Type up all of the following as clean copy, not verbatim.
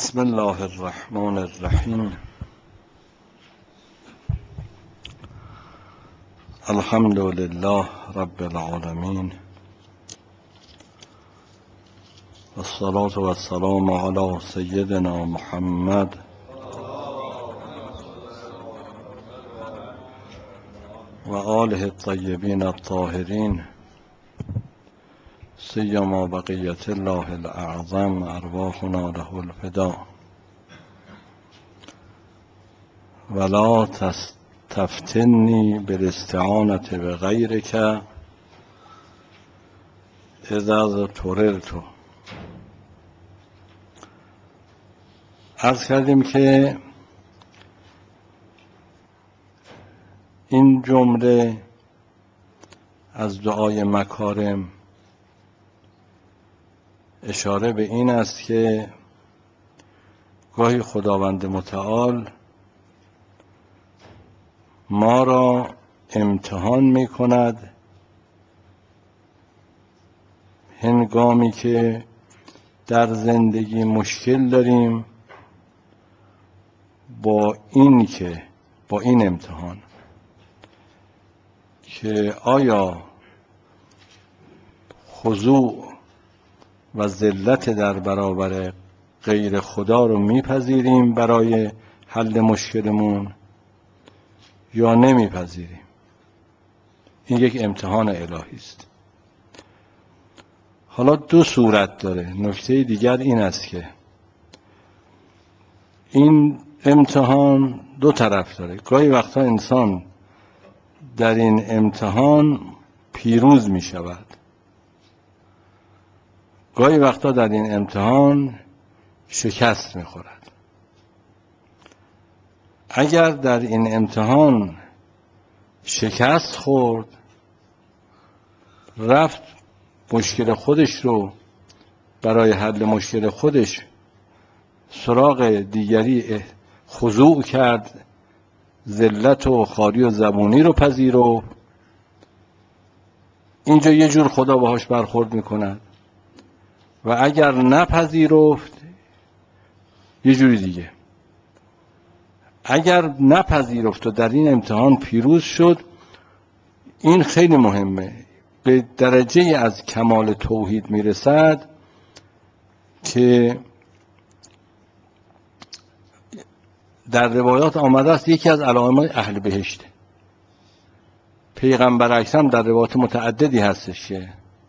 بسم الله الرحمن الرحیم. الحمد لله رب العالمین والصلاة والسلام علی سیدنا محمد و آله الطیبین الطاهرین سیما بقیت الله الاعظم ارواحنا له الفدا ولا تفتنی بالاستعانة بغیرک اذا اضطررت. عرض کردیم که این جمله از دعای مکارم اشاره به این است که گاهی خداوند متعال ما را امتحان می کند هنگامی که در زندگی مشکل داریم با این امتحان که آیا خضوع و ذلت در برابر غیر خدا رو میپذیریم برای حل مشکلمون یا نمیپذیریم. این یک امتحان الهی است. حالا دو صورت داره. نکته دیگر این است که این امتحان دو طرف داره. گاهی وقتا انسان در این امتحان پیروز می شود، گاهی وقتا در این امتحان شکست می خورد. اگر در این امتحان شکست خورد، رفت مشکل خودش رو برای حل مشکل خودش سراغ دیگری خضوع کرد، ذلت و خواری و زبونی رو پذیرفت، اینجا یه جور خدا باهاش برخورد میکند و اگر نپذیرفت یه جوری دیگه. اگر نپذیرفت و در این امتحان پیروز شد، این خیلی مهمه، به درجه از کمال توحید میرسد که در روایات آمده است یکی از علائم اهل بهشته. پیغمبر اکرم در روایات متعددی هستش که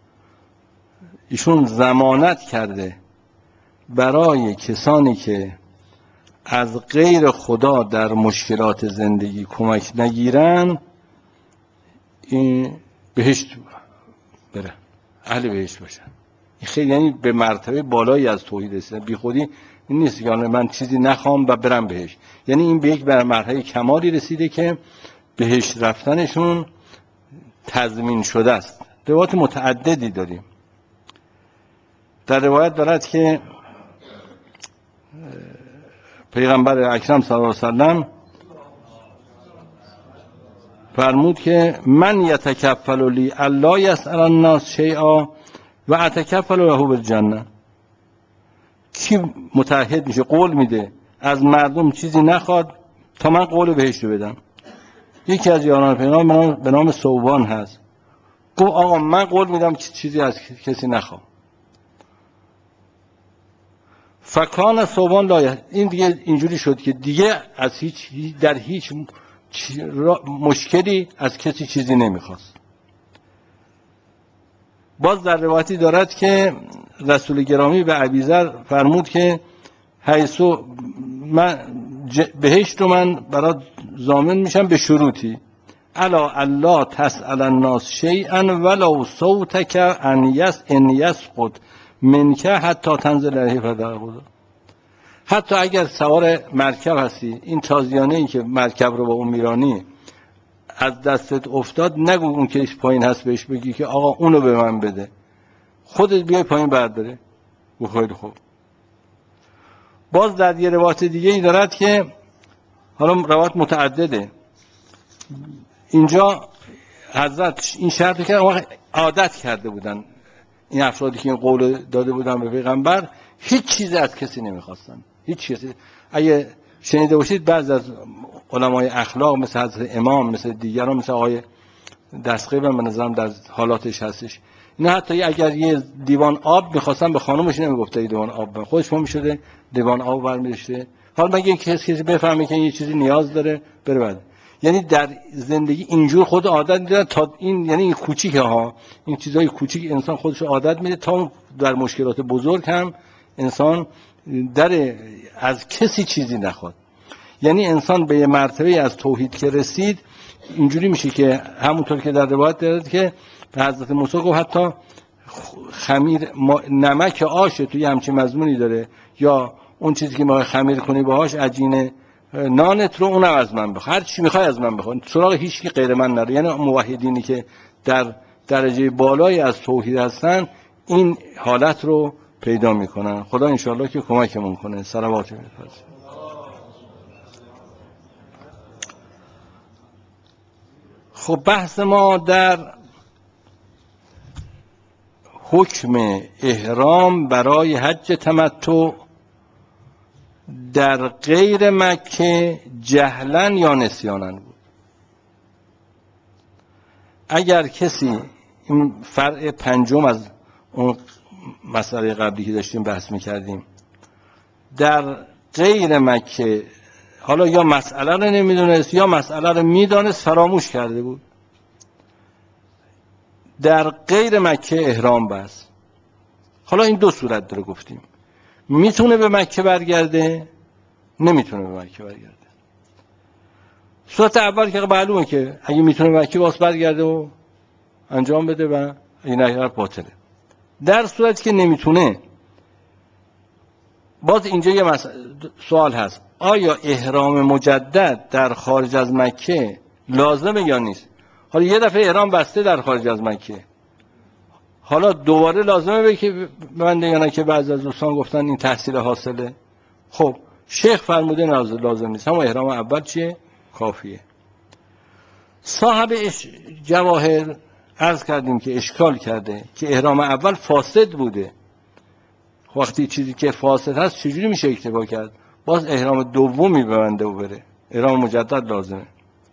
ایشون ضمانت کرده برای کسانی که از غیر خدا در مشکلات زندگی کمک نگیرن این بهشت برن، اهل بهشت باشن. این خیلی یعنی به مرتبه بالایی از توحید است. بی خودی این نیست که من چیزی نخوام و برم بهشت. یعنی این به یک مرحله کمالی رسیده که بهشت رفتنشون تضمین شده است. روایات متعددی داریم. در روایت دارد که پیغمبر اکرم صلی الله علیه و سلم فرمود که من یتکفل لی الا یسأل الناس شیئا و اتکفل له بالجنه. کی متعهد میشه، قول میده از مردم چیزی نخواد تا من قول بهش رو بدم. یکی از یاران پیغمبر به نام ثوبان هست، گفت آقا من قول میدم چیزی از کسی نخوام. فکان ثوبان لایه. این دیگه اینجوری شد که دیگه از در هیچ مشکلی از کسی چیزی نمیخواست. باز در روایتی دارد که رسول گرامی به ابیذر فرمود که حیثو من بهشت رو من برات ضامن میشم به شروطی الا الله تسأل الناس شیئا ولو صوتک ان یسقط منک حتی تنزل علیه فدرخدا. حتی اگر سوار مرکب هستی، این تازیانه ای که مرکب رو با اون میرانی از دستت افتاد، نگو اون که پایین هست بهش بگی که آقا اونو به من بده، خودت بیای پایین برداره. و خیلی خوب. باز در یه روایت دیگه ای دارد که حالا روایت متعدده، اینجا حضرت این شرط که عادت کرده بودن این افرادی که این قول داده بودن به پیغمبر هیچ چیزی از کسی نمیخواستن، هیچ کسی. اگه شنیده باشید بعضی از علمای اخلاق مثل حضرت امام، مثل دیگران، مثل آقای دستقیب هم به نظرم در حالاتش هستش، نه حتی اگر یه لیوان آب میخواستن به خانومش نمیگفته لیوان آب، خودش می شده لیوان آب برمی‌داشته. حالا مگه کسی بفهمه که یه چیزی نیاز داره بره بعد. یعنی در زندگی اینجور خود عادت میدن تا این، یعنی این کوچیکه ها، این چیزای کوچیک انسان خودش عادت میده تا در مشکلات بزرگ هم انسان در از کسی چیزی نخواد. یعنی انسان به یه مرتبه از توحید که رسید اینجوری میشه که همونطور که در روایت دارد که حضرت موسی گفت حتی خمیر نمک آش توی همچین مضمونی داره، یا اون چیزی که ما خمیر کنی باهاش عجینه نانت رو اونم از من بخواه، هر چی میخوای از من بخواه، سراغ هیچ کی غیر من نره. یعنی موحدینی که در درجه بالایی از توحید هستن این حالت رو پیدا میکنن. خدا انشاءالله که کمکمون کنه. صلوات میفرستیم. خب بحث ما در حکم احرام برای حج تمتع در غیر مکه جهلاً یا نسیاناً بود. اگر کسی، این فرع پنجم از اون مسئله قبلی که داشتیم بحث میکردیم، در غیر مکه حالا یا مسئله رو نمیدونست یا مسئله رو میدانست فراموش کرده بود، در غیر مکه احرام بست. حالا این دو صورت داره گفتیم، میتونه به مکه برگرده، نمیتونه به مکه برگرده. صورت اول که معلومه که اگه میتونه به مکه باز برگرده و انجام بده و این اگر باطله. در صورتی که نمیتونه، باز اینجا یه سوال هست، آیا احرام مجدد در خارج از مکه لازمه یا نیست؟ حالا یه دفعه احرام بسته در خارج از مکه، حالا دوباره لازمه به که بنده یا نه که بعضی از دوستان گفتن این تحصیل حاصله. خب شیخ فرموده لازم نیست، همون احرام اول چیه؟ کافیه. صاحب جواهر عرض کردیم که اشکال کرده که احرام اول فاسد بوده. وقتی چیزی که فاسد هست چجوری میشه اکتفا کرد؟ باز احرام دومی ببنده و بره، احرام مجدد لازمه.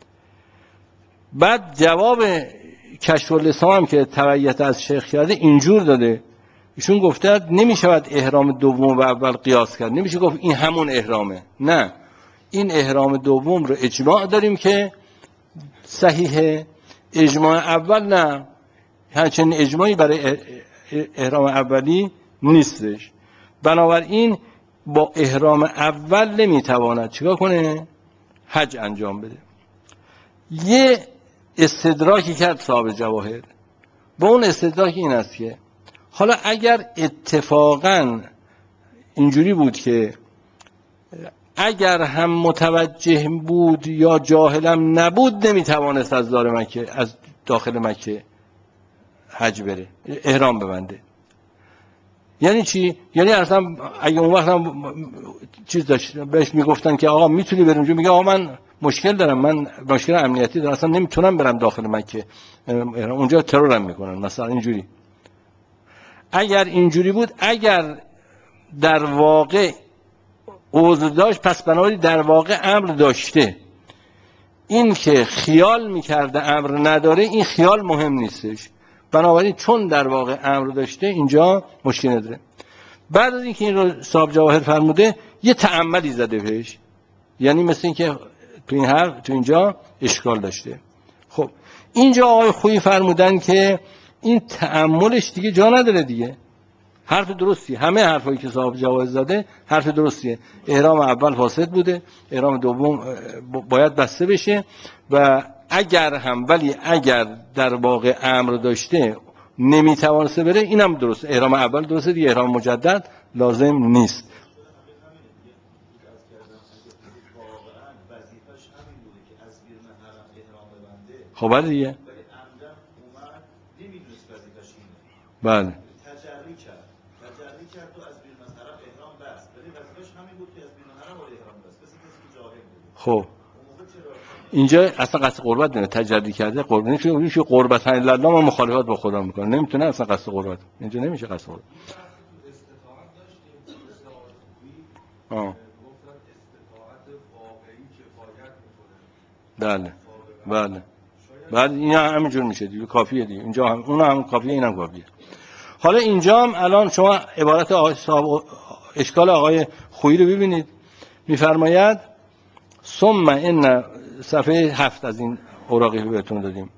بعد جواب کشف اللسان هم که تبعیت از شیخ کرده اینجور داده، ایشون گفته نمیشود احرام دوم و اول قیاس کرد، نمیشه گفت این همون احرامه. نه، این احرام دوم رو اجماع داریم که صحیحه، اجماع اول نه، همچنین اجماعی برای احرام اولی نیستش. بنابراین با احرام اول نمیتواند چیکار کنه؟ حج انجام بده. یه استدراکی کرد صاحب جواهر، با اون استدراک این است که حالا اگر اتفاقاً اینجوری بود که اگر هم متوجه بود یا جاهلم نبود نمیتوانست از داخل مکه حج بره، احرام ببنده. یعنی چی؟ یعنی اصلا اگه اون وقت هم چیز داشت بهش میگفتن که آقا میتونی بریم اونجا، میگه آقا من مشکل دارم، من مشکل امنیتی دارم، اصلا نمیتونم برم داخل مکه، اونجا ترورم میکنن مثلا اینجوری. اگر اینجوری بود، اگر در واقع عذر داشت، پس بنابراین در واقع امر داشته. این که خیال میکرده امر نداره، این خیال مهم نیستش. بنابراین چون در واقع امر داشته اینجا مشکل نداره. بعد از اینکه این رو صاحب جواهر فرموده یه تأملی زده بهش، یعنی مثل این که تو اینجا اشکال داشته. خب اینجا آقای خویی فرمودن که این تأملش دیگه جا نداره دیگه، حرف درستی، همه حرفایی که صاحب جواهر زده حرف درستیه. احرام اول فاسد بوده، احرام دوم باید بسته بشه و اگر هم، ولی اگر در واقع امر داشته نمیتوانسته بره، اینم درست، احرام اول درسته دیگه، احرام مجدد لازم نیست. خب دیگه بله تجری کرد تو از بیرون از حرم احرام بست، ولی وظیفه‌اش همین بود که از بیرون حرم وارد احرام بست، مثل کسی که جاهل بود. خب اینجا اصلا قصد قربت نمیده، تجری کرده قربت نمیشه، قربت الله ما مخالفت با خدا میکنه، نمیتونه اصلا قصد قربت، اینجا نمیشه قصد قربت. بله بله بعد این همینجور میشه دیگه، کافیه دیگه. اینجا هم اون هم کافیه، اینم کافیه. حالا اینجا هم الان شما عبارت اشکال آقای خویی رو ببینید. میفرماید ثم ان، صفحه 7 از این اوراقی که بهتون دادیم،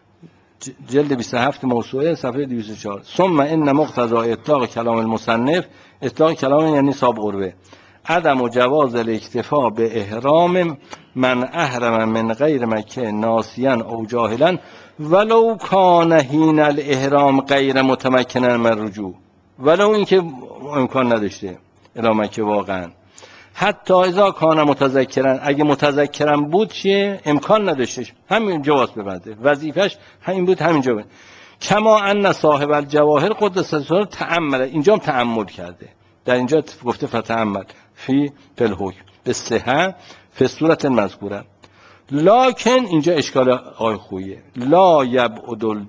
جلد 27 موسوعه صفحه 204. ثم ان مقتضى اطلاق کلام المصنف، اطلاق کلام یعنی صاحب قربه، عدم و جواز الاکتفا به احرام من احرم من غیر مکه ناسیاً او جاهلاً ولو کان حین الاحرام غیر متمکنا من رجوع، ولو اینکه امکان نداشته الی مکه واقعا، حتی اذا کان متذکرن، اگه متذکرن بود چیه؟ امکان نداشتش همین جواز ببنده، وظیفش همین بود، همینجا بود. کما ان صاحب الجواهر قدس سره تأمل، اینجا هم تأمل کرده، در اینجا گفته فتأمل فی الحکم به صحه فی صورت مذکوره. لکن اینجا اشکال آقای خوییه، لا یبعد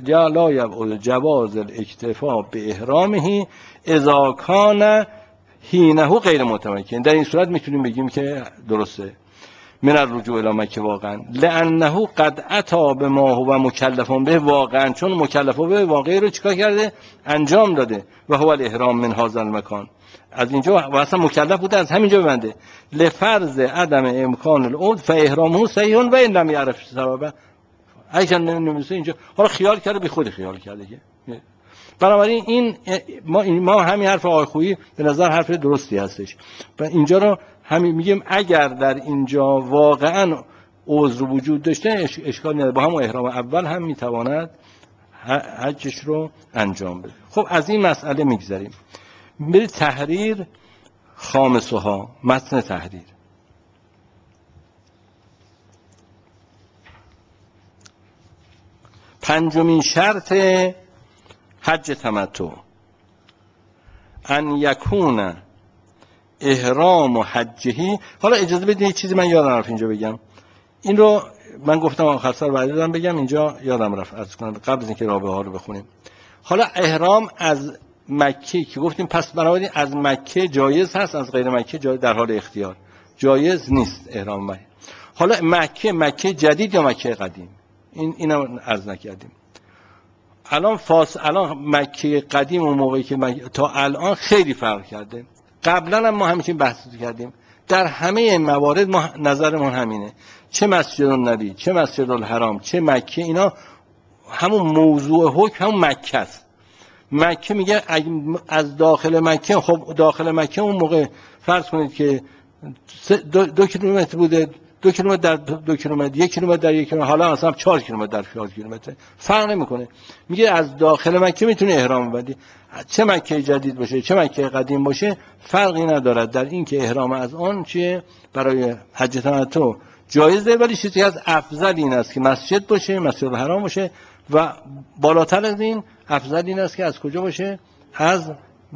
جواز الاکتفا به احرامه اذا کان حینه غیر متمکن. در این صورت میتونیم بگیم که درسته من الرجوع الی مکه واقعا، لانه قد اتی بما هو مکلف به، واقعا چون مکلف به واقعی رو چیکار کرده؟ انجام داده. و هو الاحرام من هذا المکان، از اینجا و اصلا مکلف بوده از همینجا ببنده. لفرض عدم امکان العود فاحرامه صحیح و ان لم یعرف سببه، اگه نمیشه اینجا حالا خیال کرده، بی خود خیال کرده که. بنابراین این ما همین حرف آقای خویی به نظر حرف درستی هستش و اینجا رو همین میگیم اگر در اینجا واقعا عذر وجود داشته اشکال نداره، با هم احرام اول هم میتواند حجش رو انجام بده. خب از این مسئله میگذریم، برید تحریر خامسها، متن تحریر. پنجمین شرط حج تمتع ان یکون احرام حجهی. حالا اجازه بدید یک چیزی من یادم رفت اینجا بگم، این رو من گفتم آخر سر بعد دادم بگم، اینجا یادم رفت عرض کنم قبل از اینکه رابعه ها رو بخونیم. حالا احرام از مکه که گفتیم، پس بنابراین از مکه جایز هست، از غیر مکه جایز، در حال اختیار جایز نیست احرام مکه. حالا مکه جدید یا مکه قدیم، اینو عرض نکردیم. الان مکه قدیم و موقعی که تا الان خیلی فرق کرده. قبلا هم ما همیشه بحث کردیم، در همه این موارد ما نظرمون همینه، چه مسجد النبی، چه مسجد الحرام، چه مکه، اینا همون موضوع حکم همون مکه است. مکه میگه از داخل مکه، خب داخل مکه اون موقع فرض کنید که 2 کیلومتر بوده، 2 کیلومتر در 2 کیلومتر، 1 کیلومتر در 1 کیلومتر، حالا مثلا 4 کیلومتر در 4 کیلومتر فرق نمیکنه. میگه از داخل مکه میتونه احرام ببندی، چه مکه جدید باشه چه مکه قدیم باشه فرقی ندارد در این که احرام از آن چیه برای حج تمتع جایزه. ولی چیزی از افضل این است که مسجد باشه، مسجد الحرام باشه، و بالاتر از این افضل این است که از کجا باشه؟ از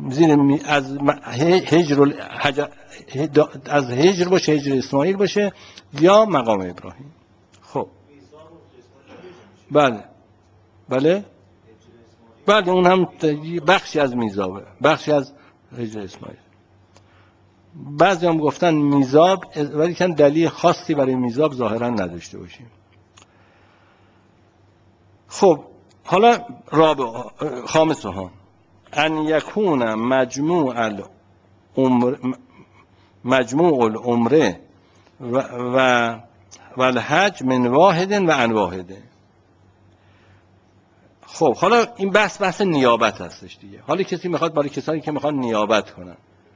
از هجر باشه، هجر اسماعیل باشه یا مقام ابراهیم. خب بله اون هم بخشی از میزابه، بخشی از هجر اسماعیل. بعضی هم گفتن میزاب، ولی کن دلیل خاصی برای میزاب ظاهرا نداشته باشیم. خب حالا خامسها ان یکون مجموع العمره و الحج من واحد و عن واحد. خب حالا این بحث نیابت هستش دیگه. حالا کسی میخواد، برای کسانی که میخوان نیابت کنن،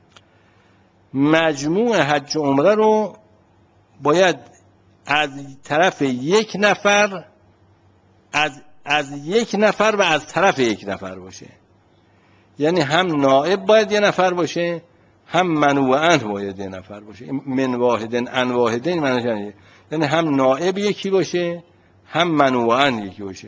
مجموع حج و عمره رو باید از طرف یک نفر، از یک نفر و از طرف یک نفر باشه. یعنی هم نائب باید یه نفر باشه، هم منوعاً باید یه نفر باشه. من واحدن عن واحدن معنیش یعنی هم نائب یکی باشه، هم منوعاً یکی باشه.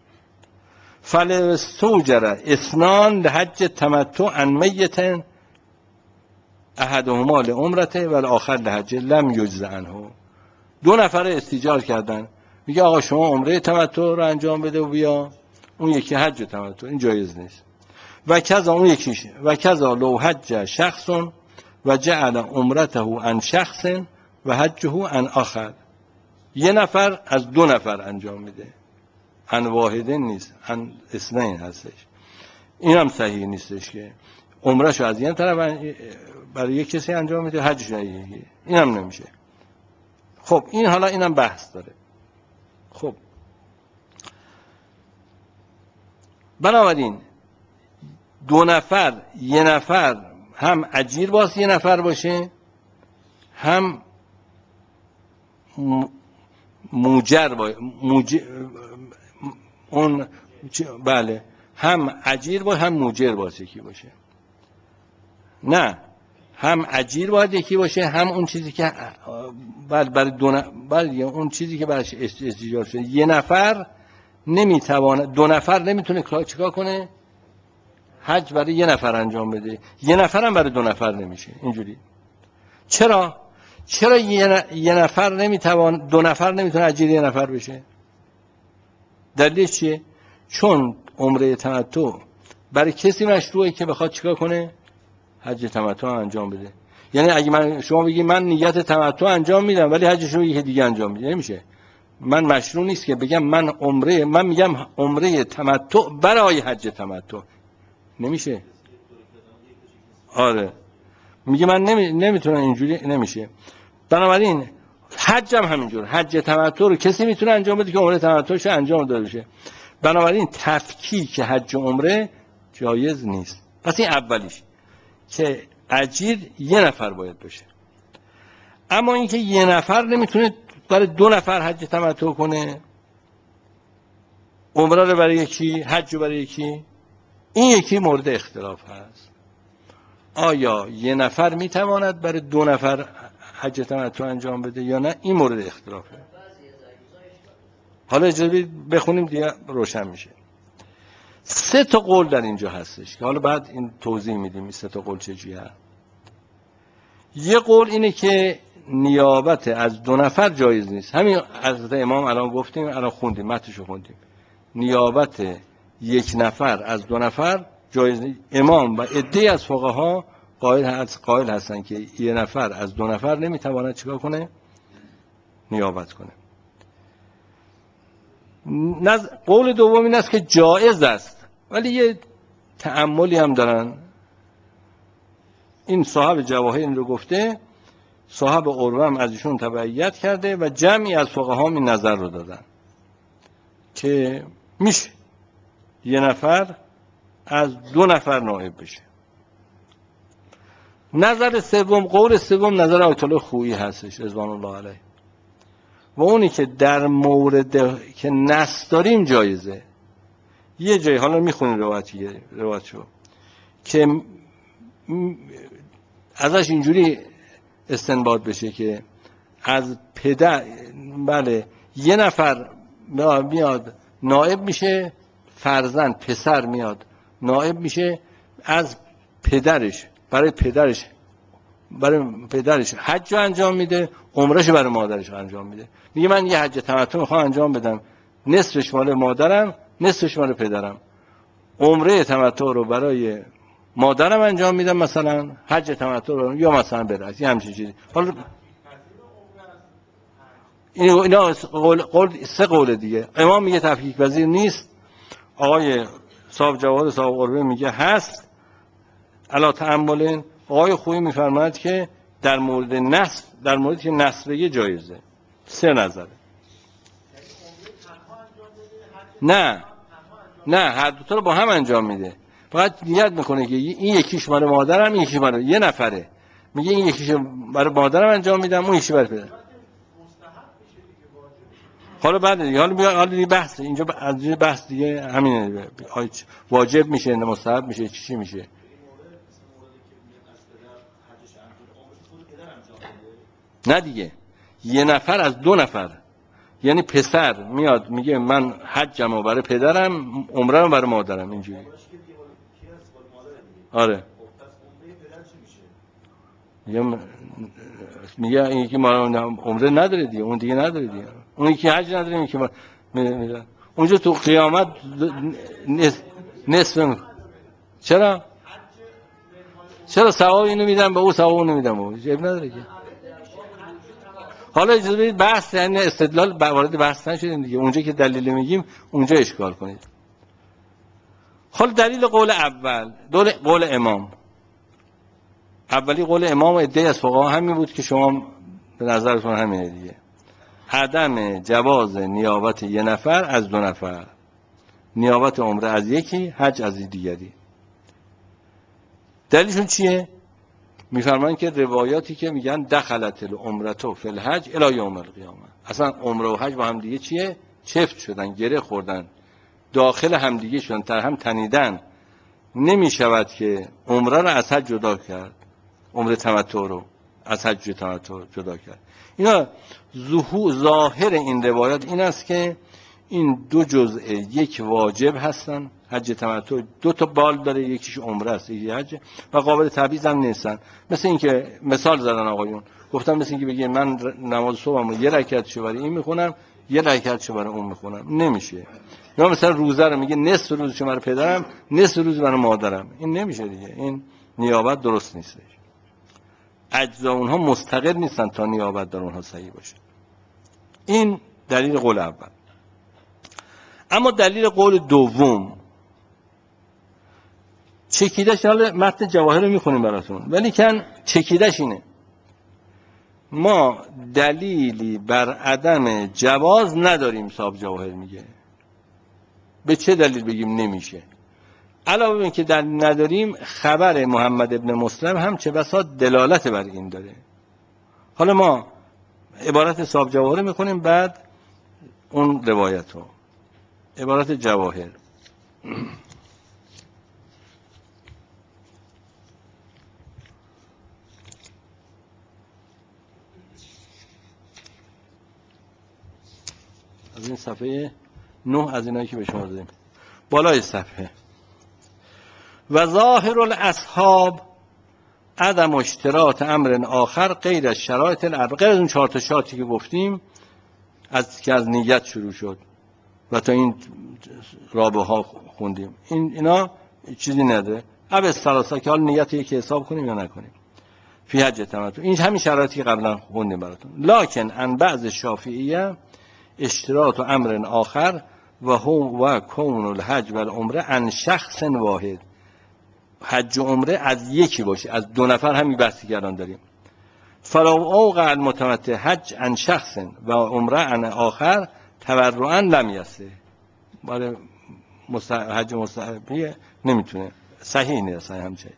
فالاستوجر اثنان لحج تمتع عن میت احدهما لعمرته و الاخر لحج لم یجز عنه. 2 نفر استیجار کردن، میگه آقا شما عمره تمتع رو انجام بده و بیا، اون یکی حج تمتع، این جایز نیست. و کذا اون یکیش، و کذا لو حج شخص و جعل عمرته عن شخص و حجه عن آخر. یه نفر از دو نفر انجام میده، عن واحده نیست، عن اثنین هستش. این هم صحیح نیستش که عمرهشو از یه طرف برای یک کسی انجام میده، حجش این هم نمیشه. خب این حالا اینم بحث داره. خب بنابراین دو نفر، یه نفر هم اجیر واسه یه نفر باشه، هم موجر اون بله، هم اجیر باشه هم موجر باشه یکی باشه. نه، هم اجیر باید یکی باشه، هم اون چیزی که برای اون چیزی که براش استیجار شده. یه نفر نمیتونه، دو نفر نمیتونه چیکار کنه؟ حج برای یه نفر انجام بده. یه نفر هم برای دو نفر نمیشه اینجوری. چرا یه نفر نمیتوان، دو نفر نمیتونه اجیر یه نفر بشه؟ دلیلش چیه؟ چون عمره تمتع برای کسی مشروعه که بخواد چیکار کنه؟ حج تمتع انجام بده. یعنی اگه شما بگی من نیت تمتع انجام میدم ولی حجش رو یکی دیگه انجام میده، نمیشه. من مشروع نیست که بگم من میگم عمره تمتع برای حج تمتع، نمیشه. آره میگه من نمیتونم اینجوری، نمیشه. بنابراین حج هم همینجور، حج تمتع رو کسی میتونه انجام بده که عمره تمتعش انجام داده بشه. بنابراین تفکیک حج و عمره جایز نیست. پس این اولیش که اجیر یه نفر باید باشه. اما اینکه یه نفر نمیتونه برای دو نفر حج تمتع کنه، عمره رو برای یکی، حج رو برای یکی، این یکی مورد اختلاف هست. آیا یه نفر میتواند برای دو نفر حج تمتع انجام بده یا نه؟ این مورد اختلافه. حالا اجازه بخونیم دیگه روشن میشه. سه تا قول در اینجا هستش که حالا بعد این توضیح میدیم این سه تا قول چجوریه. یه قول اینه که نیابت از دو نفر جایز نیست. همین حضرت امام الان گفتیم، الان خوندیم، متنشو خوندیم. نیابت یک نفر از دو نفر جایز نیست. امام و عده‌ای از فقها قائل هستن که یه نفر از دو نفر نمیتواند چیکار کنه؟ نیابت کنه. قول دوم این است که جایز است، ولی یه تأملی هم دارن. این صاحب جواهر این رو گفته، صاحب عروه هم از ایشون تبعیت کرده و جمعی از فقها این نظر رو دادن که میشه یه نفر از دو نفر نائب بشه. نظر سوم، قول سوم، نظر آیت الله خویی هستش رضوان الله علیه، و اونی که در مورد که نص داریم جایزه. یه جایی حالا میخونیم روایتشو که ازش اینجوری استنباط بشه که از پدر، بله، یه نفر میاد نائب میشه، فرزند پسر میاد نائب میشه از پدرش، برای پدرش حج انجام میده، عمرهش برای مادرش انجام میده. میگه من یه حج تمتع میخوام انجام بدم، نصفش مال مادرم، نصفش مال پدرم. عمره تمتع رو برای مادرم انجام میدم، مثلا حج تمتع رو، یا مثلا برعکس، یه همچین چیزی. حالا اینا سه قول دیگه. امام میگه تفکیک پذیر نیست، آقای صاحب جواهر صاحب عروه میگه هست علا تأملن، آقای خویی میفرماید که در مورد نص، در موردی که نص بگه جایزه. سه نظره. نه هر دو تا رو با هم انجام میده، فقط نیت میکنه که این یکیش برای مادرم، این یکیش برای، یه نفره میگه این یکیش برای مادرم انجام میدم، اون یکیش برای پدرم. حالا بعد دیگه، حالا دیگه بحث اینجا، از بحث دیگه همینه، واجب میشه نه مستحب میشه، چی میشه. نه دیگه، یه نفر از دو نفر، یعنی پسر میاد میگه من حجمو برای پدرم، عمره‌مو برای مادرم، اینجوری. آره میگه این یکی عمره نداره دیگه، اون دیگه نداره دیگه، اون یکی حج نداره، این که اونجا تو قیامت نصف. چرا؟ چرا ثواب اینو میدم به او ثواب اونو میدم به او؟ جیب نداره که. حالا اجازه بدید بحث یعنی استدلال وارد بحث نشدیم دیگه، اونجا که دلیل میگیم اونجا اشکال کنید. حالا دلیل قول اول، قول امام. اولی قول امام و عده‌ای از فقها همین بود که شما به نظرتون همینه دیگه. عدم جواز نیابت یه نفر از دو نفر، نیابت عمره از یکی، حج از دیگری. دلیلشون چیه؟ میفرمایند که روایاتی که میگن دخلت العمرة فی الحج الی یوم القیامه، اصلا عمره و حج با هم دیگه چیه؟ چفت شدن، گره خوردن، داخل هم دیگه شدن، تر هم تنیدن. نمیشود که عمره رو از حج جدا کرد، عمره تمتع رو از حج تمتع جدا کرد. اینا ظاهر این روایات این است که این دو جزء یک واجب هستن. حج تمتع دو تا بال داره، یکیش عمره است یکی حج، و قابل تبعیض هم نیستن. مثل اینکه مثال زدن آقایون، گفتم مثل اینکه بگی من نماز صبحمو یه رکعتشو برای این میخونم یه رکعتشو برای اون میخونم، نمیشه. یا مثلا روزه رو میگه نصف روزشو برای پدرم نصف روز برای مادرم، این نمیشه دیگه. این نیابت درست نیست. اجزا اونها مستقل نیستن تا نیابت در اونها صحیح باشه. این دلیل قول اول. اما دلیل قول دوم چکیدش، حالا متن جواهر رو میخونیم براتون، ولی کن چکیدش اینه: ما دلیلی بر عدم جواز نداریم. صاحب جواهر میگه به چه دلیل بگیم نمیشه؟ علاوه بر این که دلیل نداریم، خبر محمد ابن مسلم هم چه بسا دلالت بر این داره. حالا ما عبارت صاحب جواهر میکنیم، بعد اون روایت رو. عبارت جواهر: از این صفحه 9 از اینایی که به شما دادیم بالای صفحه: و ظاهر الاصحاب عدم اشتراط امر آخر غیر از شرایط الاربعه. غیر از اون 4 تا شرطی که گفتیم، از که از نیت شروع شد و تا این رابطه ها خوندیم، اینا چیزی نداره. اب الثلاثه که حال نیت یکی حساب کنیم یا نکنیم فی حج تمتع، این همین شرایطی که قبلا خوندیم براتون. لکن ان بعض شافعیه اشتراط و امر آخر و هم و کون الحج و العمره عن شخص واحد، حج و عمره از یکی باشه، از دو نفر. همین بحثی که الان داریم. فلو اوقع المتمتع حج عن شخص و عمره عن آخر تبرعا لم یصح. برای حج مستحبیه نمیتونه، صحیح نیست همچنین.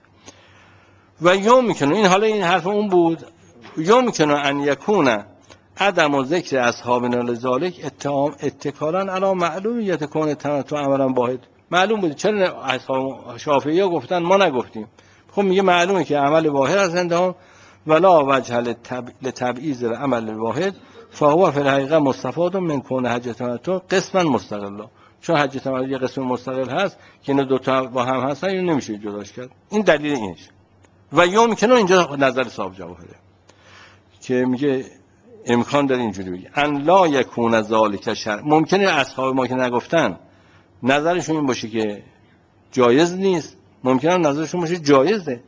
و یمکنه، این حالا این حرف اون بود، یمکنه ان یکون عدم و ذکر اصحابنا لذالک اتکالا علی معلومیت کون تمتع عملا واحد. معلوم بود. چرا اصحاب شافعی ها گفتن ما نگفتیم؟ خب میگه معلومه که عمل واحد از عندهم ولا وجه لتبعیض العمل الواحد فهو فی الحقیقه مستفاد من کون حج تمتع قسما مستقلا. چون حج تمتع یه قسم مستقل هست که اینا دو تا با هم هستن، اینو نمیشه جداش کرد. این دلیل اینش. و یمکنه اینجا نظر صاحب جواهره که میگه امکان داره اینجوری بگه: ان لا یکون ذالک شرع. ممکنه اصحاب ما که نگفتن نظرشون این باشه که جایز نیست، ممکنه نظرشون باشه جایزه.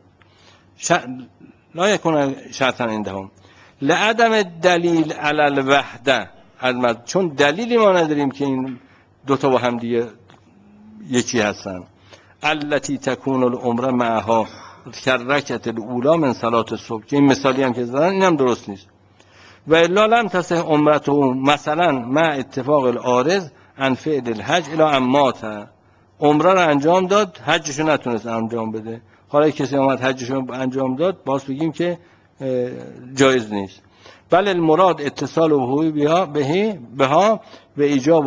لا یکون شرطا عندهم لعدم دلیل علی الوحده، چون دلیلی ما نداریم که این دوتا با هم دیگه یکی هستن. التي تكون العمره معها کرکت الاولا من صلات الصبح، که این مثالی هم که زدن اینم درست نیست. و الا لم تصح عمرته مثلا مع اتفاق العارض عن فعل الحج الی امات. عمره رو انجام داد، حجش رو نتونست انجام بده. حالا کسی اومد حجش رو انجام داد، باز بگیم که جایز نیست. بل المراد اتصال و بها و ایجاب و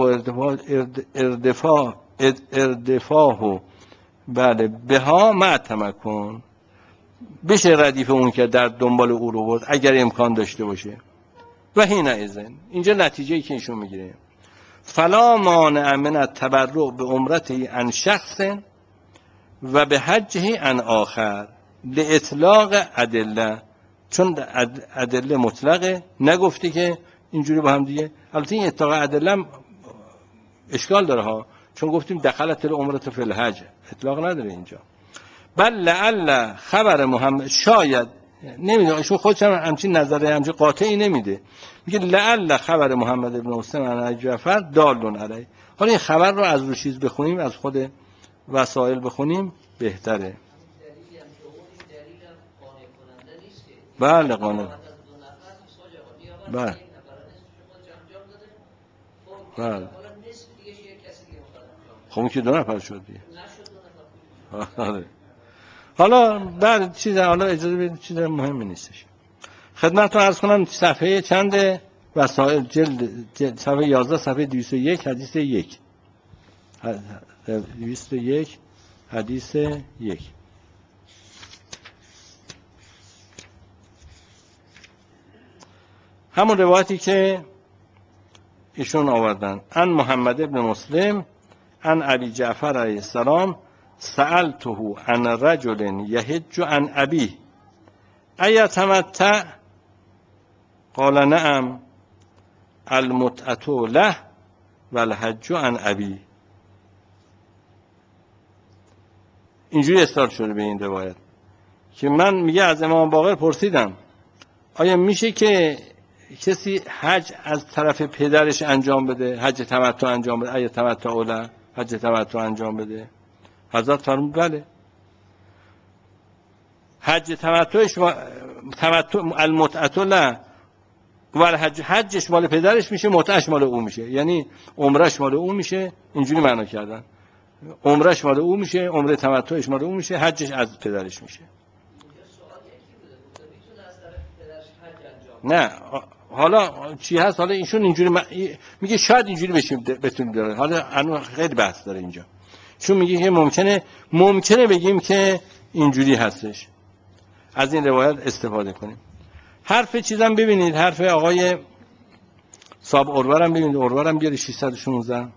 اردفاع بله بها مع تمکن، بشه ردیف اون که در دنبال او رو برد اگر امکان داشته باشه. و هینا ایزن، اینجا نتیجه‌ای که ایشون میگیره: فلا مانع من التبرع به عمرته عن شخص و به حجه عن آخر لاطلاق ادله. چون ادله مطلقه، نگفتی که اینجوری با هم دیگه. البته این اطلاق ادله اشکال داره ها، چون گفتیم دخلت العمره فی الحج، اطلاق نداره اینجا. بل لعل خبر محمد، شاید، نمیدونم ایشون خودش هم همچین نظره همچین قاطعی نمیده، میگه لعل خبر محمد ابن مسلم عن ابی جعفر دال علیه. حالا این خبر رو از رو چیز بخونیم، از خود وسائل بخونیم بهتره. بله قانع. بله بله. خب اون که 2 نفر شد دیگه. حالا بعد چیز، حالا اجازه بدید، چیز مهمی نیستش. خدمتتون عرض کنم صفحه چند وسائل، جلد صفحه 11 صفحه 201 حدیث 1. 201 حدیث 1. همون روایتی که ایشون آوردن. ان محمد ابن مسلم ان ابی جعفر علیه السلام سألته عن رجل یحج عن ابیه ایتمتع قال نعم المتعة له والحج عن ابی. اینجوری استارت شده به این روایت که من، میگه از امام باقر پرسیدم آیا میشه که کسی حج از طرف پدرش انجام بده، حج تمتع انجام بده، آیا تمتع له، حج تمتع انجام بده؟ حضرت فرمود بله. حج تمتعش تمتع المتعة له و حجش مال پدرش میشه، متعش مال او میشه، یعنی عمرش مال او میشه. اینجوری معنا کردن، عمرش مال او میشه، عمره تمتعش مال او میشه، حجش از پدرش میشه. نه حالا چی هست، حالا ایشون اینجوری میگه شاید اینجوری بشیم بتونیم داره. حالا خیلی بحث داره اینجا، چون میگه که ممکنه بگیم که اینجوری هستش، از این روایت استفاده کنیم. حرف چیزم ببینید، حرف آقای صاحب اورورم ببینید، اورورم بیاری 616.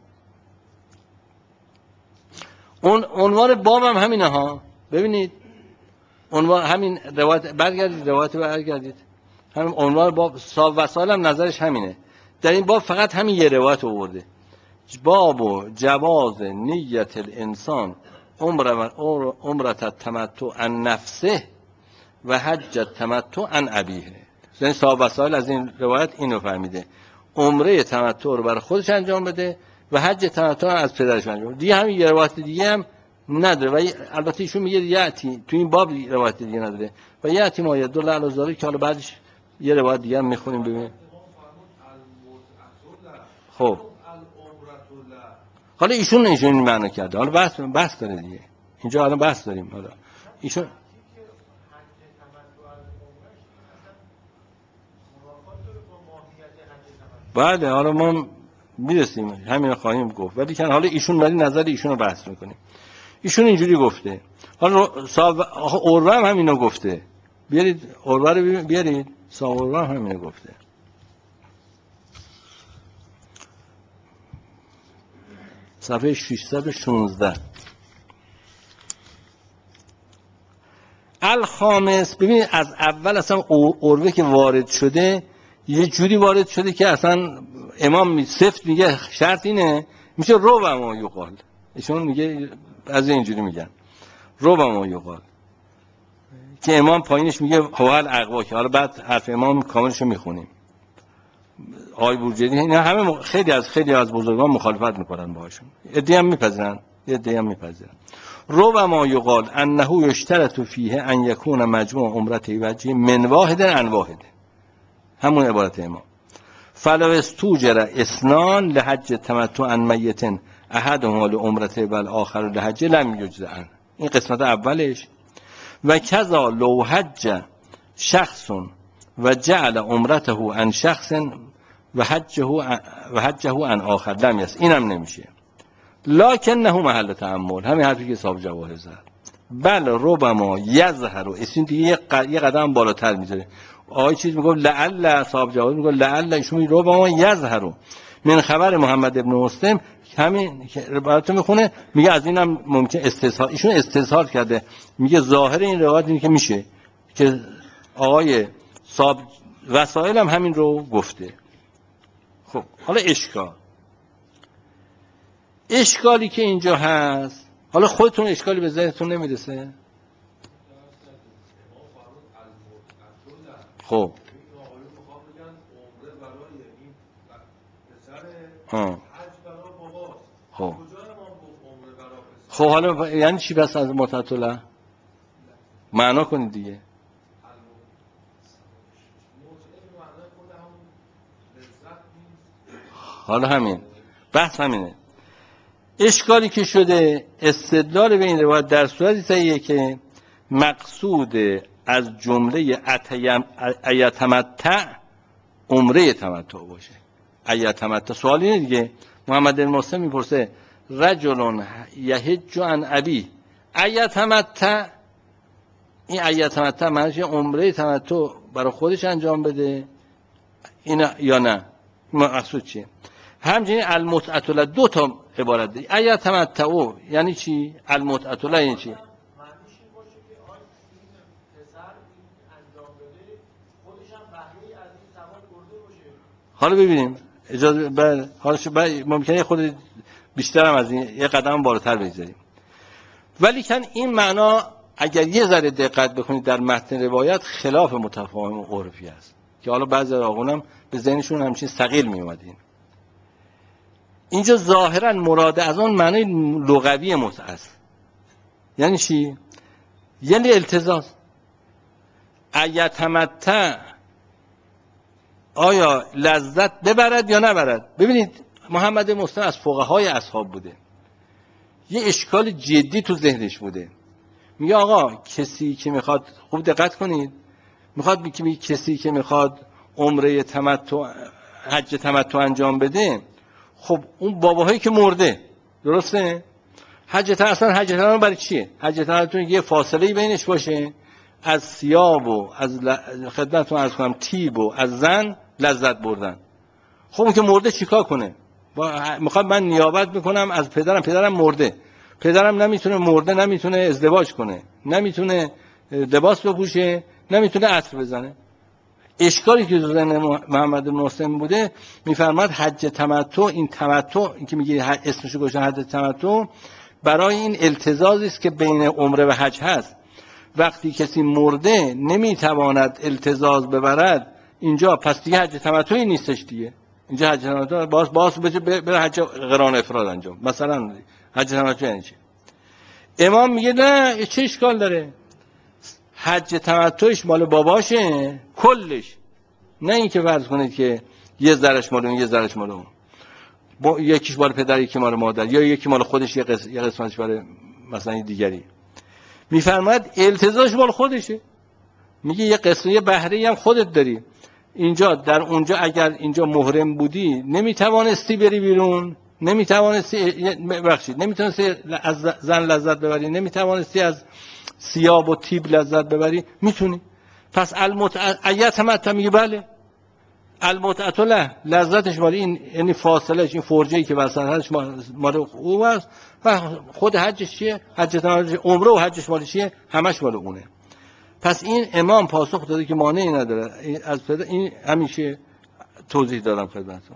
اون عنوان بابم همینه ها، ببینید عنوان همین روایت، برگردید همین عنوان باب صاحب وسائل هم نظرش همینه. در این باب فقط همین یه روایت آورده، باب و جواز نیت الانسان عمرت التمتع عن نفسه و حج التمتع عن ابیه. یعنی صاحب وسائل از این روایت اینو فهمیده، عمره تمتع رو برای خودش انجام بده و حج تمتع از پدرش انجام بده. دیگه همین یه روایت دیگه هم نداره و البته ایشون میگه یاتی تو این باب روایت دیگه نداره و یاتی ما یدل علی ذالک که حالا بعدش یه روایت دیگه هم میخونیم ببینیم. خب حالا ایشون این معنی کرده، حالا بحث داره دیگه اینجا، حالا بحث داریم. حالا ایشون بله، حالا ما میرسیم همین خواهیم گفت، ولی که حالا ایشون ولی نظر ایشون رو بحث میکنیم. ایشون اینجوری گفته، حالا صاحب اورور هم همینو گفته، بیارید اورور رو بیارید، صاحب اورور هم همینو گفته. صفحه 616 الخامس. ببینید از اول اصلا اروه که وارد شده یه جوری وارد شده که اصلا امام سفت میگه شرط اینه، میشه رو و ما یقال. ایشون میگه از اینجوری میگن رو و ما یقال، که امام پایینش میگه هوال اقوا، که حالا بعد حرف امام کاملشو میخونیم. آقای بورجردی اینا همه خیلی از بزرگان مخالفت میکنن باهاشون، ادعی هم میپذیرن، رو و ما یقال انه یشترط فیه ان یکون مجموع عمرته وجه من واحد عن واحد، همون عبارت امام. فلو استوجر اسنان لحج تمتع عن میت احدهما لعمرته و الاخر لحج لم یجز عن. این قسمت اولش. و کذا لو حج شخص و جعل عمرته عن شخص و حجه عن آخر لم یس، اینم نمیشه. لکنه محل تأمل، همین حرفی که صاحب جواهر زد. بله ربما یظهر، اسم دیگه یه قدم بالاتر میذاره. آقای چیز میگه لعل، صاحب جواهر میگه لعل، ایشون میگه ربما یظهر من خبر محمد ابن مسلم، همین که روایت میخونه، میگه از اینم ممکن استظهار، ایشون استظهار کرده، میگه ظاهر این روایت اینه که میشه، که آقای صاحب وسائل هم همین رو گفته. خب حالا اشکالی که اینجا هست، حالا خودتون اشکالی به ذهنتون نمیرسه؟ خب خب خب حالا یعنی چی بس از متعتله معنا کنید دیگه. حالا همین بحث همینه. اشکالی که شده استدلال به این روایت در صورتی صحیحه که مقصود از جمله ایتمتع عمره تمتع باشه. ایتمتع سوال اینه دیگه. محمد بن مسلم میپرسه رجل یحج عن ابی ایتمتع، این ایتمتع معنیش عمره تمتع برای خودش انجام بده این یا نه؟ مقصود چیه؟ همچنین المتعة له دو تا عبارت ده. ایتمتع یعنی چی؟ المتعة له یعنی چی؟ حالا ببینیم اجازه بله حالا ممکنه خود بیشتر هم از این یه قدم بالاتر بگذاریم، ولی کن این معنا اگر یه ذره دقت بکنید در متن روایت خلاف متفاهم عرفی است که حالا بعضی آقایون به ذهنشون همچین ثقیل می اومدین. اینجا ظاهرا مراد از اون معنی لغوی متعه است. یعنی چی؟ یعنی التزاز. ایتمتع آیا لذت ببرد یا نبرد؟ ببینید محمد مسلم از فقهای اصحاب بوده، یه اشکال جدی تو ذهنش بوده. میگه آقا کسی که میخواد، خوب دقت کنید، میخواد کسی که میخواد عمره تمتع حج تمتع انجام بده، خب اون باباهایی که مرده، درسته؟ حج تمتع اصلا حج تمتع برای چیه؟ حج تمتع یه فاصله بینش باشه از ثیاب و از خدمتتون عرض کنم طیب و از زن لذت بردن. خب اون که مرده چیکار کنه؟ میخواد من نیابت میکنم از پدرم مرده، پدرم نمیتونه، مرده نمیتونه ازدواج کنه، نمیتونه لباس بپوشه، نمیتونه عطر بزنه. اشکالی که تو ذهن محمد بن مسلم بوده، میفرماد حج تمتع، این تمتع این که میگه اسمشو گذاشتن حج تمتع، برای این التزازی است که بین عمره و حج هست. وقتی کسی مرده نمیتواند التزاز ببرد اینجا، پس دیگه حج تمتعی نیستش دیگه. اینجا حج تمتع باز بره حج قران افراد انجام. مثلا حج تمتع یعنی چی؟ امام میگه نه، چه اشکال داره؟ حج تمتعش مال باباشه کلش، نه اینکه فرض کنید که یه ذرهش مال اون یه ذرهش مال اون، یکیش مال پدر یکی مال مادر، یا یکی مال خودش یه قسمتش برای مثلا دیگری. میفرماد التزامش مال خودشه. میگه یه قسمت یه بهره‌ای هم خودت داری. اینجا در اونجا اگر اینجا محرم بودی نمیتوانستی بری بیرون، نمیتوانستی از زن لذت ببری، نمیتوانستی از ثیاب و طیب لذت ببری، میتونی. پس ایتمتع میگه بله، المتعة له لذتش مال این، یعنی فاصلهش این فرجه‌ای که وسطش مال او است، و خود حجش چیه؟ حج تمتع عمره و حجش مال چیه؟ همش مال اونه. پس این امام پاسخ داده که مانعی نداره از پدر. این همیشه توضیح دادم خدمتتون.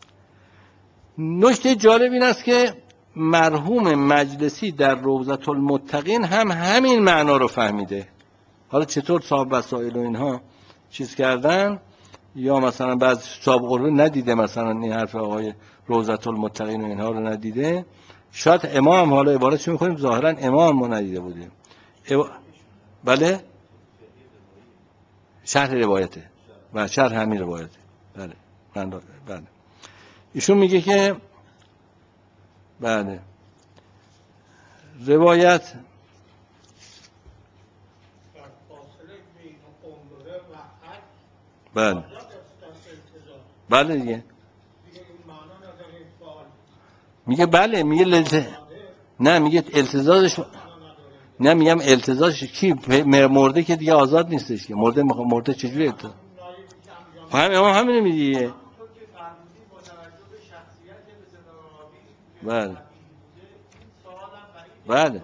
نکته جالب این است که مرحوم مجلسی در روضة المتقین هم همین معنا رو فهمیده. حالا چطور صاحب وسائل و اینها چیز کردن، یا مثلا بعض صاحب قربه ندیده مثلا این حرف آقای روضة المتقین و اینها رو ندیده، شاید امام، حالا عبارتش می‌کنیم ظاهرا امام ما ندیده بودیم. بله شرح روایته و شرح همین روایته. بله بله ایشون میگه که بله روایت بله بله دیگه میگه بله، میگه نه میگه التزازش، نه میگم التزازش کی مرده که دیگه آزاد نیستش که مرده چجوری التزاز؟ همین میگه. بله بله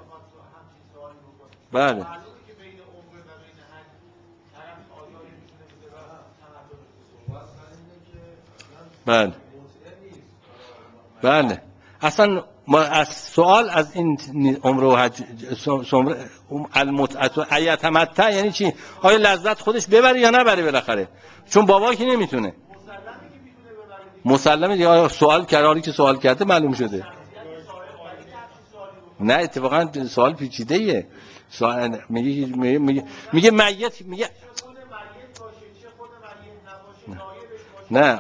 بله بله بله اصلا ما از سوال از این عمره و حج المتعه ایتمتع یعنی چی؟ آیا لذت خودش ببره یا نبره بالاخره؟ چون بابا که نمیتونه. مسلمه دیگه. آیا سوال کراری که سوال کرده معلوم شده. نه اتفاقا سوال پیچیده ایه. سوال میگه میت میگه نه.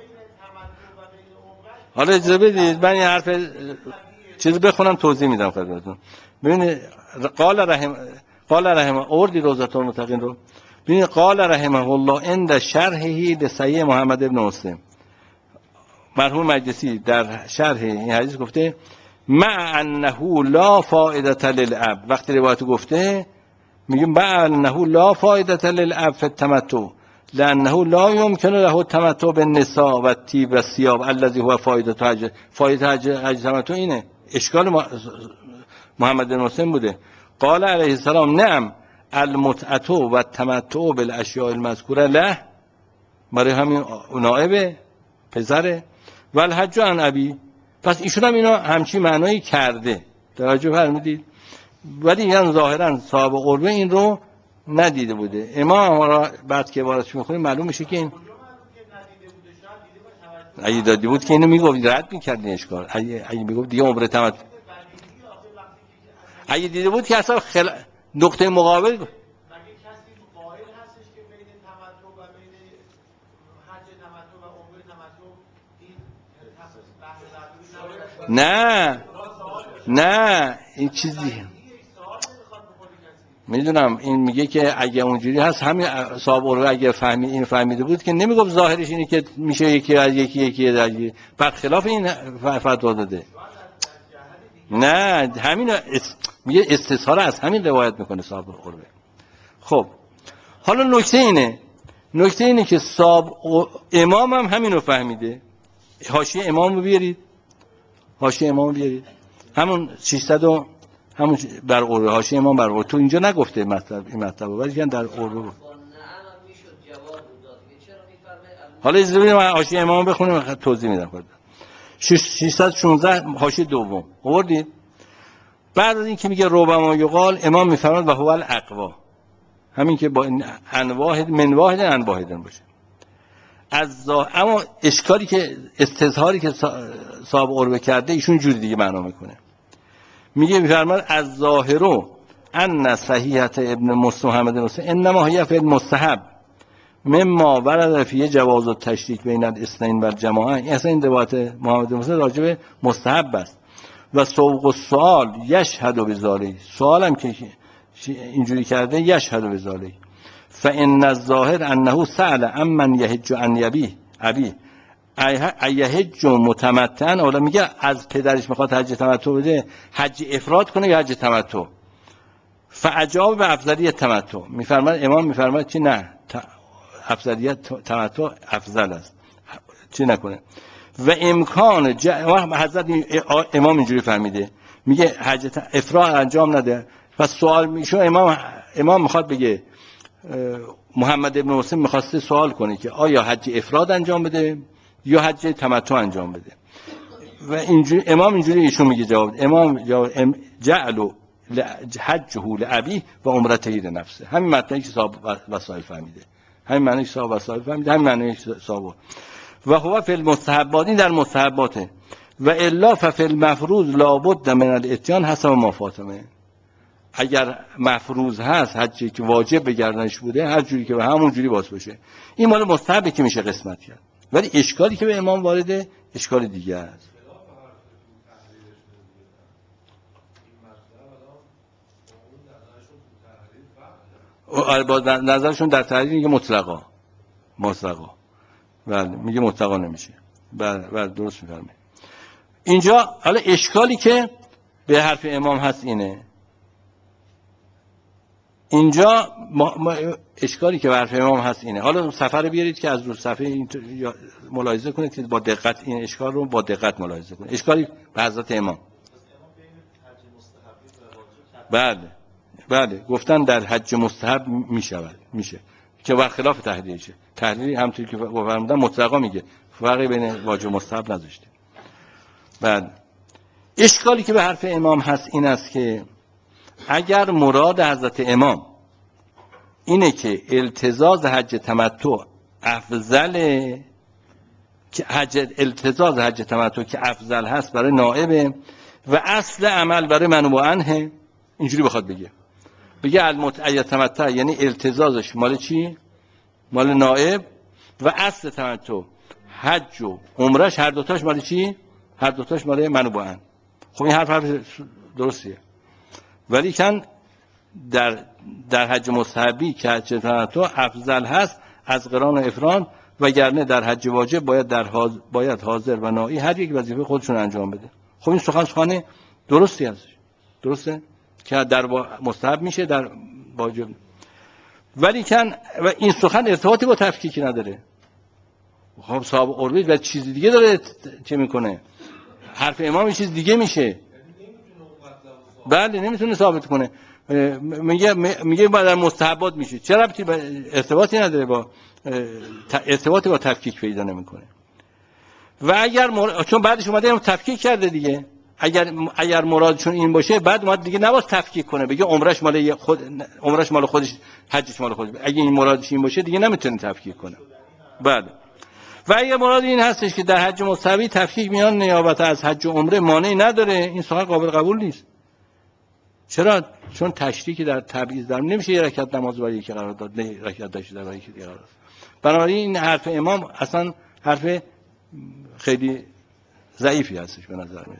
حالا اجازه بدید من یه حرف چیزی بخونم توضیح میدم خدمتتون. ببینید قال رحمه اوردی روزة المتقین رو. ببینید قال رحمه الله عند شرحه لصحیح محمد ابن مسلم، مرحوم مجلسی در شرح این حدیث گفته مع انه لا فائده للاب. وقتی روایت گفته میگیم مع انه لا فائده للاب فی التمتع لانه لا يمكن له التمتع بالنساء والطيب والثياب الذي هو فائده حج. فائده حج تمتع اینه. اشکال محمد بن مسلم بوده. قال علیه السلام نعم المتعه و التمتع بالاشیاء المذکوره له، برای همین نائب پسره و الحج عن ابی. پس ایشون هم اینا همچی معنایی کرده، توجه فرمودید. ولی یعنی ظاهرا صاحب قربه این رو ندیده بوده. امام را بعد که عبارتش میخونیم معلوم میشه که این اگه دادی بود که اینو میگفت رد میکرد این اشکال. اگه میگفت دیگه عمره تمتع، اگه دیده بود که اصلا نقطه مقابل نه این چیزی میدونم. این میگه که اگه اونجوری هست همین صاحب قربه اگه این فهمیده بود که نمیگفت ظاهرش اینه که میشه یکی از یکی برخلاف این فتوا داده. نه همین میگه استظهار از همین روایت میکنه صاحب قربه. خب حالا نکته اینه که صاحب امام هم همین رو فهمیده. حاشیه امام رو بیارید، حاشیه امام بیارید، همون 600 همون بر قربه، حاشیه امام بر قربه. تو اینجا نگفته مطلب این مطلب ولی که در قربه. حالا اجازه بدید من حاشیه امام بخونم توضیح میدم خودم. 616 حاشیه دوم آوردید. بعد از این که میگه ربما یقال امام میفرماد و هو الاقوا، همین که با انواع من واحد انواحد باشه. اما اشکالی که استظهاری که صاحب قربه کرده ایشون جوری دیگه معنا میکنه. میگه میفرماد از ظاهرو ان صحیحت ابن محمد مسلم انما هي فی المستحب مما ورد فی جواز التشریک بین الاثنین و الجماعه. اصلا این روایت محمد مسلم راجع به مستحب است و سوق السؤال یشهد بذالک. سوالم که اینجوری کرده یشهد بذالک. فان الظاهر انه سأل عمن یحج عن ابی ایحج متمتعا. حالا میگه از پدرش میخواد حج تمتع بده، حج افراد کنه یا حج تمتع. فاجاب به افضلیت تمتع. میفرماد امام میفرماد چی نه افضلیت تمتع افضل است، چی نکنه. و امکان حضرت امام اینجوری فهمیده، میگه حج افراد انجام نده. پس سوال میشه امام میخواد بگه محمد ابن مسلم میخواسته سوال کنه که آیا حج افراد انجام بده یا حج تمتع انجام بده. و اینجوری امام اینجوری ایشون میگه جواب امام جعل حجه لابی و عمرته لنفسه. همین معنی که صاحب وسائل فهمیده، همین معنی که صاحب وسائل فهمیده، همین معنی که صاحب و هو فی المستحبات در مستحباته و الا ففی المفروض لابد من الاتیان حسب ما فاطمه. اگر مفروض هست حجی که واجب به گردنش بوده هر جوری که به همون جوری باز بشه. این مال مستحبه که میشه قسمت کرد. ولی اشکالی که به امام وارده اشکال دیگه است. با نظرشون در تحریر میگه مطلقا بله میگه مطلقا نمیشه. بله درست میفرمایید. اینجا حالا اشکالی که به حرف امام هست اینه، اینجا اشکالی که به حرف امام هست اینه. حالا سفر بیارید که از رو صفحه این ملاحظه کنید که با دقت این اشکال رو با دقت ملاحظه کنید. اشکالی به حضرت امام بله گفتن در حج مستحب میشه که برخلاف تحریریشه. تحریری همونطوری که فرمودن مطلقا میگه، فرقی بین واجب و مستحب نذاشته. بعد اشکالی که به حرف امام هست این است که اگر مراد حضرت امام اینه که التزاز حج تمتع افضله، که التزاز حج تمتع که افضل هست برای نائبه و اصل عمل برای من و عنه، اینجوری بخواد بگه المتعید تمتع یعنی التزازش مال چی؟ مال نائب، و اصل تمتع حج و عمرش هر دوتاش مال چی؟ هر دوتاش مال من و عنه. خب این حرف درستیه، ولی کن در حج مستحبی که حج تمتع افضل هست از قران و افراد، وگرنه در حج واجب باید حاضر و نائی هر یک وظیفه خودشون انجام بده. خب این سخن درستی هست، درسته که در مستحب میشه در واجب، ولی کن و این سخن ارتباطی با تفکیکی نداره. خب صاحب عربی و چیز دیگه داره چه میکنه، حرف امام این چیز دیگه میشه. بله نمیتونه ثابت کنه، میگه در مستحبات میشه، چه ربطی ارتباطی نداره با ارتباطی با تفکیک پیدا نمیکنه. و اگر چون بعدش اومده تفکیک کرده دیگه، اگر مرادشون این باشه بعد اومد دیگه نباید تفکیک کنه، بگه عمرش مال خودش حجش مال خودش. اگه این مرادش این باشه دیگه نمیتونه تفکیک کنه. بله. و اگه مراد این هستش که در حج مستحبی تفکیک میان نیابت از حج و عمره مانعی نداره، این سخن قابل قبول نیست. چرا؟ چون تشریکی در تبعیض در نمیشه یه رکعت نماز برای یکی قرار داد، نه رکعت داشته در برای یکی دیگه قرار داد. بنابراین این حرف امام اصلا حرف خیلی ضعیفی هستش به نظر میاد.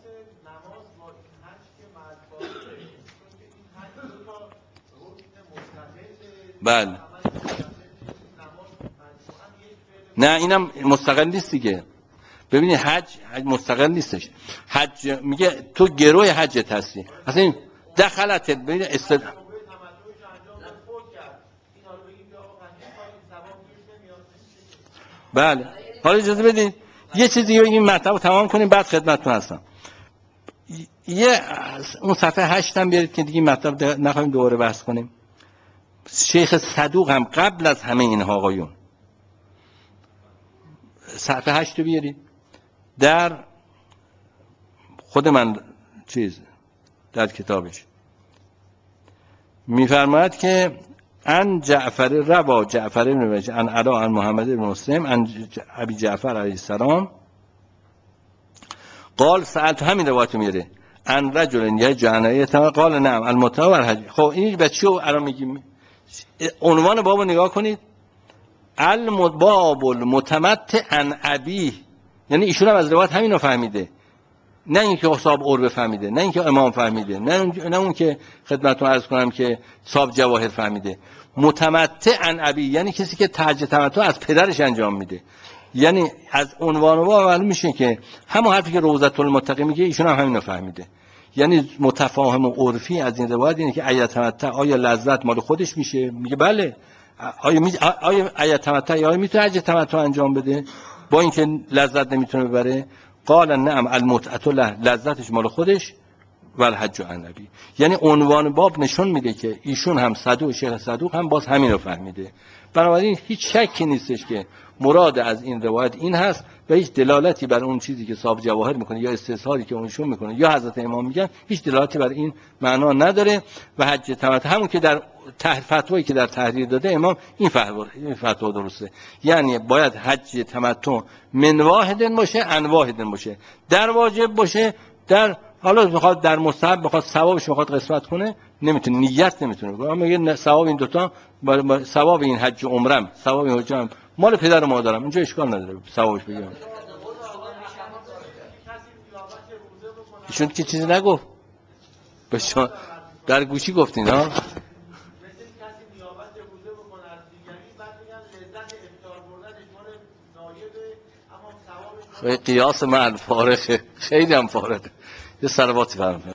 بله. نه اینم مستقل نیست دیگه. ببینید حج مستقل نیستش. حج میگه تو گروه حجت هستی. اصلا این دخلت ببین بله. حالا اجازه بدید یه چیز دیگه این مطلب رو تمام کنیم بعد خدمتتون هستم. اون صفحه 8 هم بیارید که دیگه مطلب نخواهیم دوباره بحث کنیم. شیخ صدوق هم قبل از همه اینها آقایون، صفحه 8 رو بیارید، در خود من در کتابش میفرماید که ان جعفر روا جعفر بن وجه ان علا ان محمد بن مسلم ان ابی جعفر علیه السلام قال سألت، همین روایت میاره، ان رجل یجعنیه قال نعم المتوى والحج. خب این بچه‌و الان میگیم عنوان بابو نگاه کنید، المباب المتمتع عن ابیه، یعنی ایشون هم از روایت همین رو فهمیده، نه اینکه صاحب عربه فهمیده، نه اینکه امام فهمیده، نه اون که خدمتتون عرض کنم که صاحب جواهر فهمیده. متمتع عن ابی یعنی کسی که حج تمتع از پدرش انجام میده. یعنی از عنوان ما معلوم میشه که همون حرفی که روضة المتقین میگه ایشون هم همین رو فهمیده. یعنی متفاهم و عرفی از این روایت اینه که ایت تمتع آیا لذت مال خودش میشه؟ میگه بله. آیا ایت تمتع آیا میتونه حج تمتع انجام بده با اینکه لذت نمیتونه ببره؟ قال نعم المتعه له، لذتش مال خودش، و الحج عن ابی. یعنی عنوان باب نشون میده که ایشون هم صدوق، شیخ صدوق هم باز همین رو فهمیده. بنابراین هیچ شکی نیستش که مراد از این روایت این هست و هیچ دلالتی بر اون چیزی که صاحب جواهر میکنه یا استظهاری که اونشون میکنه یا حضرت امام میگن هیچ دلالتی بر این معنا نداره. و حج تمتع همون که در فتوایی که در تحریر داده امام این فتوا درسته، یعنی باید حج تمتع من واحد باشه عن واحد باشه، در واجب باشه، در حالا میخواد در مستحب بخواد ثوابش میخواد قسمت کنه نمیتونه، نیت نمیتونه بگه. اما میگه ثواب این دوتا، ثواب این حج و عمرم، ثواب این حجم مال پدر و مادرم، اینجا اشکال نداره ثوابش بگم. ایشون که چیزی نگفت به شما در گوشی گفتین ها. قیاس مع الفارق خیلی هم فارقه. یه صلواتی فرمایید.